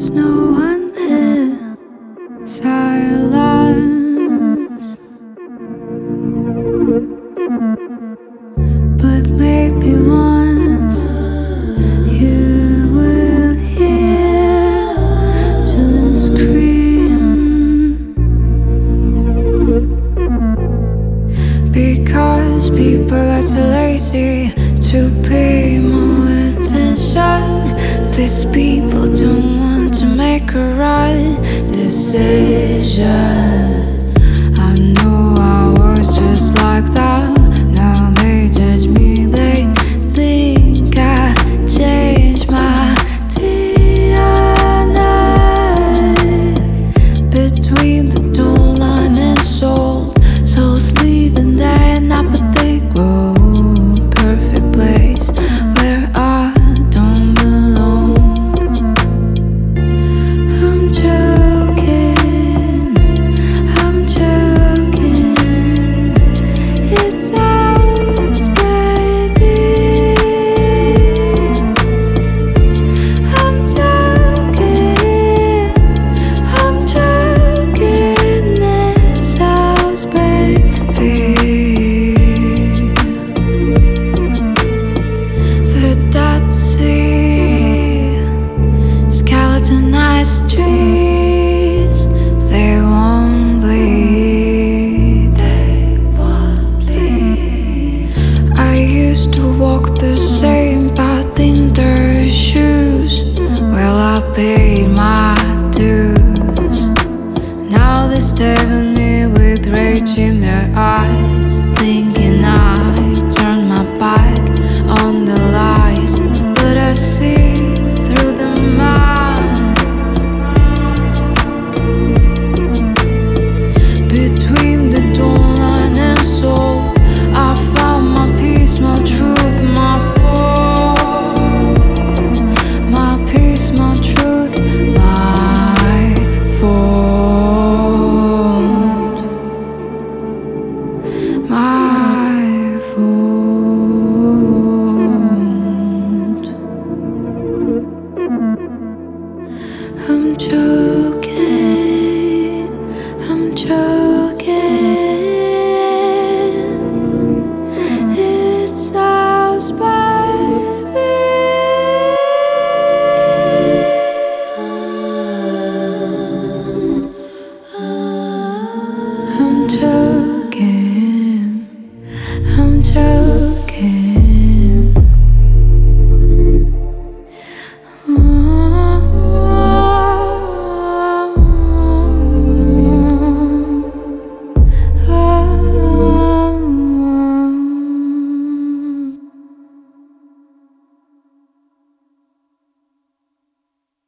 no one there. Silence. But maybe once you will hear to scream, because people are too lazy to pay more attention. These people don't want to make a right decision. I know I was just like that. Now they judge me, they think I changed my DNA. Between the dawn line and soul, souls leaving there in apathy grow. Perfect place where I don't belong. I'm joking, I'm joking. It's ours, baby. I'm joking, I'm joking. It's ours, baby. The Dead Sea, skeletonized trees, they won't bleed, they won't bleed. I used to walk the same path in their shoes. Well, I paid my dues. Now they stare at me with rage in their eyes, thinking I turned my back on the lies. But I see through the eyes. Between the dawn line and soul, I found my peace, my truth, my fault. My peace, my truth, my fault. My fault. I'm joking, I'm joking. It's ours, baby. I'm joking.